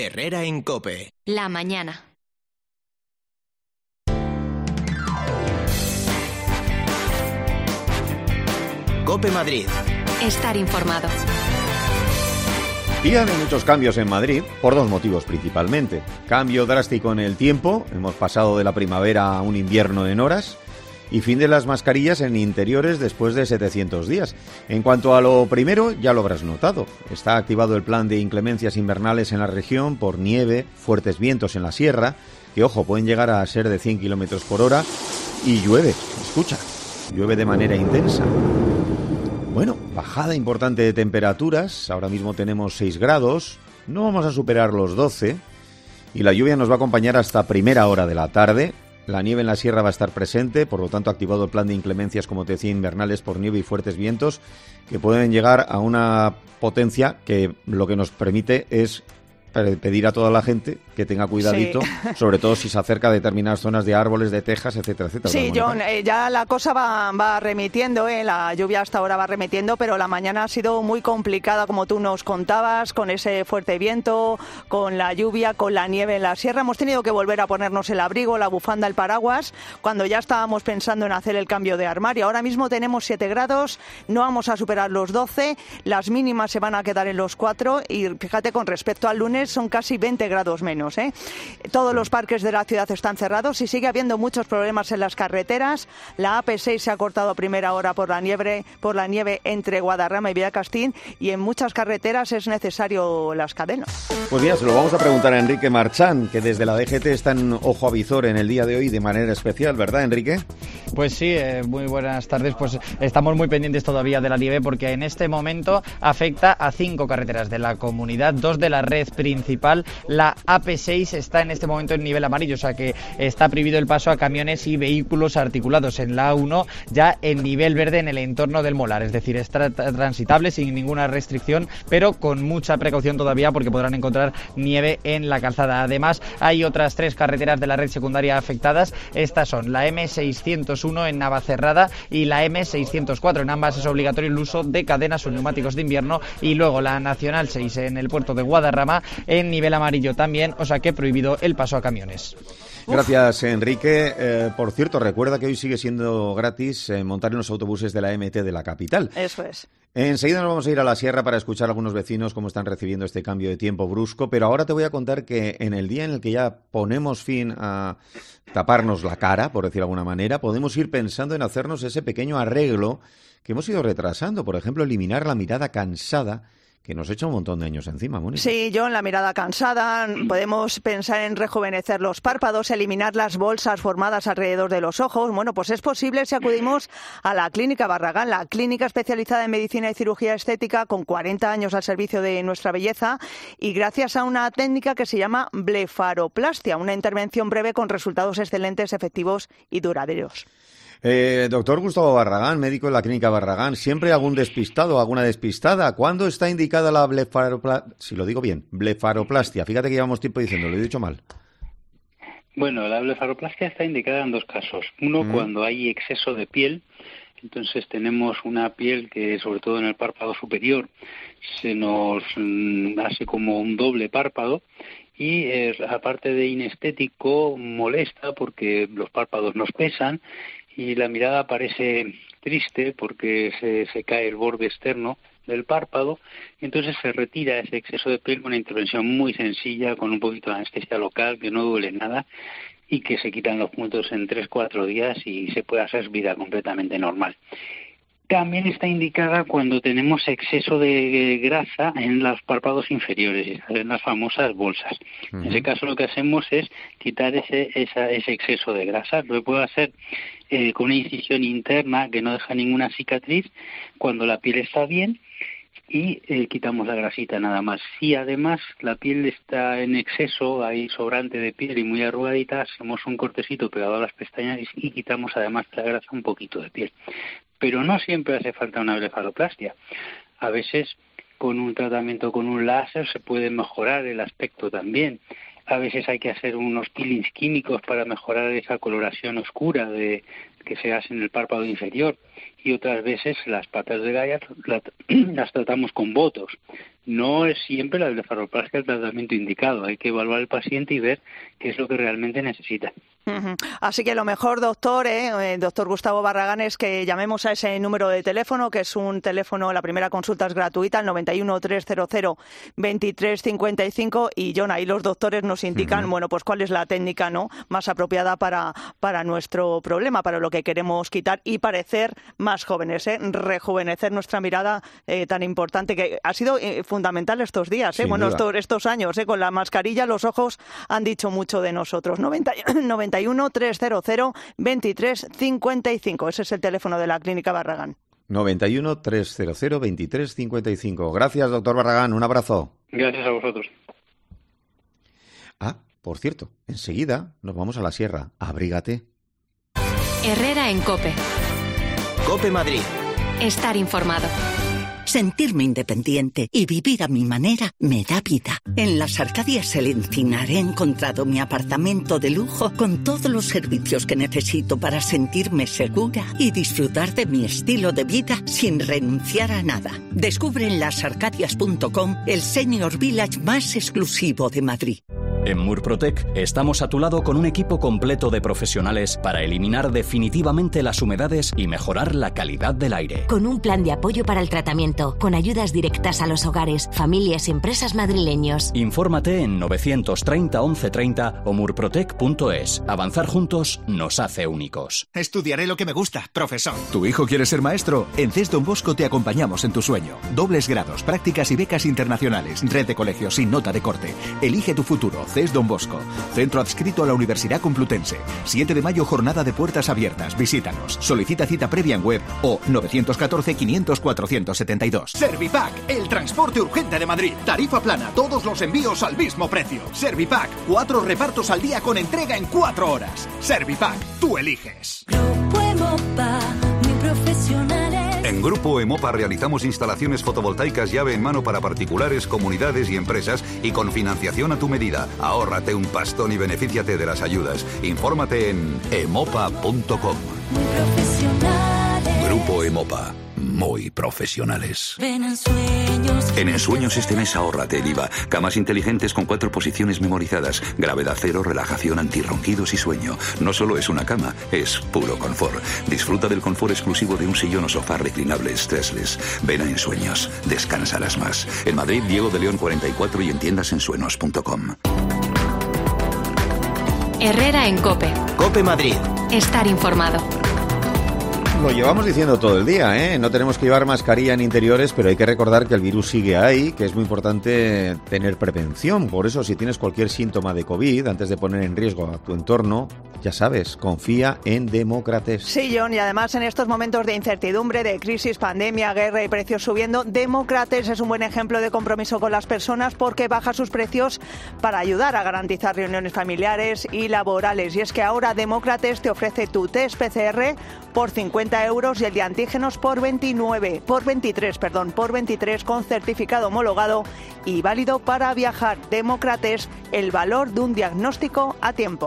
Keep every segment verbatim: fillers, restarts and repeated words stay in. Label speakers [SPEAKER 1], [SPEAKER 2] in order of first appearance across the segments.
[SPEAKER 1] Herrera en COPE.
[SPEAKER 2] La mañana.
[SPEAKER 1] COPE Madrid.
[SPEAKER 2] Estar informado.
[SPEAKER 3] Día de muchos cambios en Madrid, por dos motivos principalmente. Cambio drástico en el tiempo, hemos pasado de la primavera a un invierno en horas, y fin de las mascarillas en interiores después de setecientos días. En cuanto a lo primero, ya lo habrás notado. Está activado el plan de inclemencias invernales en la región por nieve, fuertes vientos en la sierra, que, ojo, pueden llegar a ser de cien kilómetros por hora, y llueve, escucha, llueve de manera intensa. Bueno, bajada importante de temperaturas, ahora mismo tenemos seis grados, no vamos a superar los doce, y la lluvia nos va a acompañar hasta primera hora de la tarde. La nieve en la sierra va a estar presente, por lo tanto activado el plan de inclemencias, como te decía, invernales por nieve y fuertes vientos, que pueden llegar a una potencia que lo que nos permite es pedir a toda la gente que tenga cuidadito, sí. Sobre todo si se acerca a determinadas zonas de árboles, de tejas, etcétera, etcétera.
[SPEAKER 4] Sí, John, eh, ya la cosa va, va remitiendo, eh, la lluvia hasta ahora va remitiendo, pero la mañana ha sido muy complicada, como tú nos contabas, con ese fuerte viento, con la lluvia, con la nieve en la sierra. Hemos tenido que volver a ponernos el abrigo, la bufanda, el paraguas, cuando ya estábamos pensando en hacer el cambio de armario. Ahora mismo tenemos siete grados, no vamos a superar los doce, las mínimas se van a quedar en los cuatro, y fíjate, con respecto al lunes son casi veinte grados menos. ¿eh? Todos los parques de la ciudad están cerrados y sigue habiendo muchos problemas en las carreteras. La A P seis se ha cortado a primera hora por la nieve, por la nieve entre Guadarrama y Villacastín, y en muchas carreteras es necesario las cadenas.
[SPEAKER 3] Pues mira, se lo vamos a preguntar a Enrique Marchán, que desde la D G T está en ojo a visor en el día de hoy de manera especial, ¿verdad, Enrique?
[SPEAKER 5] Pues sí, eh, muy buenas tardes. Pues estamos muy pendientes todavía de la nieve, porque en este momento afecta a cinco carreteras de la comunidad, dos de la red principal. La A P seis está en este momento en nivel amarillo, o sea que está prohibido el paso a camiones y vehículos articulados. En la A uno ya en nivel verde en el entorno del Molar, es decir, es tra- transitable sin ninguna restricción, pero con mucha precaución todavía, porque podrán encontrar nieve en la calzada. Además, hay otras tres carreteras de la red secundaria afectadas. Estas son la eme seiscientos uno en Navacerrada y la eme seiscientos cuatro. En ambas es obligatorio el uso de cadenas o neumáticos de invierno, y luego la Nacional seis en el puerto de Guadarrama en nivel amarillo también, o sea que prohibido el paso a camiones.
[SPEAKER 3] Gracias, Enrique. Eh, por cierto, recuerda que hoy sigue siendo gratis eh, montar en los autobuses de la eme te de la capital.
[SPEAKER 4] Eso es.
[SPEAKER 3] Enseguida nos vamos a ir a la sierra para escuchar a algunos vecinos cómo están recibiendo este cambio de tiempo brusco, pero ahora te voy a contar que en el día en el que ya ponemos fin a taparnos la cara, por decir de alguna manera, podemos ir pensando en hacernos ese pequeño arreglo que hemos ido retrasando. Por ejemplo, eliminar la mirada cansada, que nos echa un montón de años encima, Mónica.
[SPEAKER 4] Sí, John, la mirada cansada. Podemos pensar en rejuvenecer los párpados, eliminar las bolsas formadas alrededor de los ojos. Bueno, pues es posible si acudimos a la Clínica Barragán, la clínica especializada en medicina y cirugía estética, con cuarenta años al servicio de nuestra belleza, y gracias a una técnica que se llama blefaroplastia, una intervención breve con resultados excelentes, efectivos y duraderos.
[SPEAKER 3] Eh, doctor Gustavo Barragán, médico de la Clínica Barragán, siempre algún despistado, alguna despistada. ¿Cuándo está indicada la blefaroplastia? Si lo digo bien, blefaroplastia. Fíjate que llevamos tiempo diciendo, lo he dicho mal.
[SPEAKER 6] Bueno, la blefaroplastia está indicada en dos casos. Uno, mm. cuando hay exceso de piel. Entonces tenemos una piel que, sobre todo en el párpado superior, se nos mm, hace como un doble párpado. Y eh, aparte de inestético, molesta porque los párpados nos pesan y la mirada parece triste porque se, se cae el borde externo del párpado, y entonces se retira ese exceso de piel con una intervención muy sencilla, con un poquito de anestesia local, que no duele nada, y que se quitan los puntos en tres cuatro días y se puede hacer vida completamente normal. También está indicada cuando tenemos exceso de grasa en los párpados inferiores, en las famosas bolsas. Uh-huh. En ese caso lo que hacemos es quitar ese, esa, ese exceso de grasa. Lo puedo hacer eh, con una incisión interna que no deja ninguna cicatriz cuando la piel está bien, y eh, quitamos la grasita nada más. Si además la piel está en exceso, hay sobrante de piel y muy arrugadita, hacemos un cortecito pegado a las pestañas y, y quitamos además de la grasa un poquito de piel. Pero no siempre hace falta una blefaroplastia. A veces con un tratamiento con un láser se puede mejorar el aspecto también. a veces hay que hacer unos peelings químicos para mejorar esa coloración oscura de que se hace en el párpado inferior, y otras veces las patas de gallo las, las tratamos con botox. No es siempre la blefaroplastia el tratamiento indicado, hay que evaluar al paciente y ver qué es lo que realmente necesita.
[SPEAKER 4] Uh-huh. Así que lo mejor, doctor, eh, doctor Gustavo Barragán, es que llamemos a ese número de teléfono, que es un teléfono, la primera consulta es gratuita, el noventa y uno, trescientos, veintitrés cincuenta y cinco, y John, ahí los doctores nos indican, uh-huh. bueno, pues cuál es la técnica, ¿no?, más apropiada para, para nuestro problema, para lo que queremos quitar y parecer más jóvenes, ¿eh? Rejuvenecer nuestra mirada eh, tan importante, que ha sido eh, fundamental estos días, ¿eh? bueno, estos, estos años, ¿eh? Con la mascarilla los ojos han dicho mucho de nosotros. noventa, noventa y uno, trescientos, veintitrés cincuenta y cinco, ese es el teléfono de la Clínica Barragán.
[SPEAKER 3] noventa y uno, trescientos, veintitrés cincuenta y cinco. Gracias, doctor Barragán, un abrazo.
[SPEAKER 6] Gracias a vosotros.
[SPEAKER 3] Ah, por cierto, enseguida nos vamos a la sierra. Abrígate.
[SPEAKER 2] Herrera en COPE.
[SPEAKER 1] COPE Madrid.
[SPEAKER 2] Estar informado.
[SPEAKER 7] Sentirme independiente y vivir a mi manera me da vida. En las Arcadias El Encinar he encontrado mi apartamento de lujo con todos los servicios que necesito para sentirme segura y disfrutar de mi estilo de vida sin renunciar a nada. Descubre en las arcadias punto com el Senior Village más exclusivo de Madrid.
[SPEAKER 8] En Murprotec estamos a tu lado con un equipo completo de profesionales para eliminar definitivamente las humedades y mejorar la calidad del aire.
[SPEAKER 9] Con un plan de apoyo para el tratamiento, con ayudas directas a los hogares, familias y empresas madrileños.
[SPEAKER 8] Infórmate en novecientos treinta, once treinta o murprotec punto es. Avanzar juntos nos hace únicos.
[SPEAKER 10] Estudiaré lo que me gusta, profesor.
[SPEAKER 11] ¿Tu hijo quiere ser maestro? En C E S Don Bosco te acompañamos en tu sueño. Dobles grados, prácticas y becas internacionales, red de colegios sin nota de corte. Elige tu futuro. C E S Don Bosco, centro adscrito a la Universidad Complutense. siete de mayo, jornada de puertas abiertas. Visítanos. Solicita cita previa en web o nueve uno cuatro, quinientos, cuatrocientos setenta y dos.
[SPEAKER 10] Servipack, el transporte urgente de Madrid. Tarifa plana, todos los envíos al mismo precio. Servipack, cuatro repartos al día con entrega en cuatro horas. Servipack, tú eliges.
[SPEAKER 12] Grupo Emopa, mi profesional es...
[SPEAKER 13] En Grupo Emopa realizamos instalaciones fotovoltaicas llave en mano para particulares, comunidades y empresas y con financiación a tu medida. Ahórrate un pastón y benefíciate de las ayudas. Infórmate en emopa punto com.
[SPEAKER 12] Muy profesionales.
[SPEAKER 13] Grupo Emopa. Muy profesionales.
[SPEAKER 12] Ven en sueños.
[SPEAKER 13] En Ensueños este mes ahórrate el I V A. Camas inteligentes con cuatro posiciones memorizadas. Gravedad cero, relajación, antirronquidos y sueño. No solo es una cama, es puro confort. Disfruta del confort exclusivo de un sillón o sofá reclinable stressless. Ven a Ensueños. Descansarás más. En Madrid, Diego de León cuarenta y cuatro y en tiendas ensueños punto com.
[SPEAKER 2] Herrera en COPE.
[SPEAKER 1] COPE Madrid.
[SPEAKER 2] Estar informado.
[SPEAKER 3] Lo llevamos diciendo todo el día, ¿eh? No tenemos que llevar mascarilla en interiores, pero hay que recordar que el virus sigue ahí, que es muy importante tener prevención. Por eso, si tienes cualquier síntoma de COVID, antes de poner en riesgo a tu entorno, ya sabes, confía en Demócrates.
[SPEAKER 4] Sí, John, y además en estos momentos de incertidumbre, de crisis, pandemia, guerra y precios subiendo, Demócrates es un buen ejemplo de compromiso con las personas porque baja sus precios para ayudar a garantizar reuniones familiares y laborales. Y es que ahora Demócrates te ofrece tu test P C R por cincuenta euros y el de antígenos por veintinueve, por veintitrés, perdón, por veintitrés con certificado homologado y válido para viajar. Demócrates, el valor de un diagnóstico a tiempo.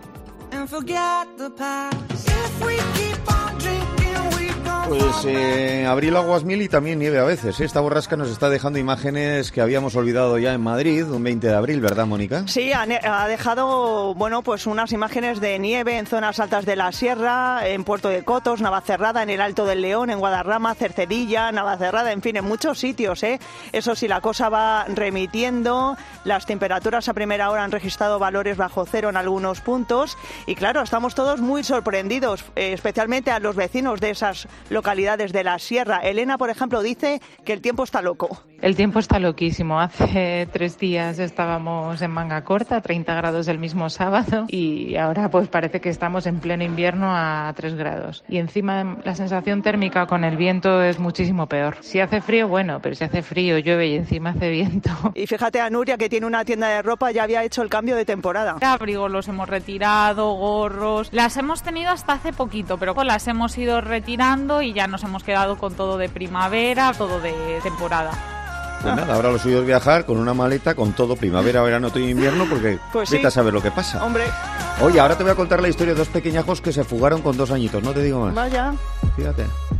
[SPEAKER 3] Pues eh, abril, aguas mil y también nieve a veces. Esta borrasca nos está dejando imágenes que habíamos olvidado ya en Madrid, un veinte de abril, ¿verdad, Mónica?
[SPEAKER 4] Sí, ha, ha dejado, bueno, pues unas imágenes de nieve en zonas altas de la sierra, en Puerto de Cotos, Navacerrada, en el Alto del León, en Guadarrama, Cercedilla, Navacerrada, en fin, en muchos sitios, ¿eh? Eso sí, la cosa va remitiendo. Las temperaturas a primera hora han registrado valores bajo cero en algunos puntos y, claro, estamos todos muy sorprendidos, eh, especialmente a los vecinos de esas localidades de la sierra. Elena, por ejemplo, dice que el tiempo está loco.
[SPEAKER 14] El tiempo está loquísimo. Hace tres días estábamos en manga corta, treinta grados el mismo sábado, y ahora pues parece que estamos en pleno invierno a tres grados. Y encima la sensación térmica con el viento es muchísimo peor. Si hace frío, bueno, pero si hace frío, llueve y encima hace viento.
[SPEAKER 4] Y fíjate a Nuria, que tiene una tienda de ropa, ya había hecho el cambio de temporada.
[SPEAKER 15] Abrigos los hemos retirado, gorros, las hemos tenido hasta hace poquito, pero pues las hemos ido retirando y ya nos hemos quedado con todo de primavera, todo de temporada.
[SPEAKER 3] Pues nada, ahora lo suyo es viajar con una maleta, con todo, primavera, verano, otoño e invierno, porque
[SPEAKER 4] pues
[SPEAKER 3] vete
[SPEAKER 4] sí.
[SPEAKER 3] a saber lo que pasa.
[SPEAKER 4] Hombre.
[SPEAKER 3] Oye, ahora te voy a contar la historia de dos pequeñajos que se fugaron con dos añitos, no te digo más.
[SPEAKER 4] Vaya.
[SPEAKER 3] Fíjate.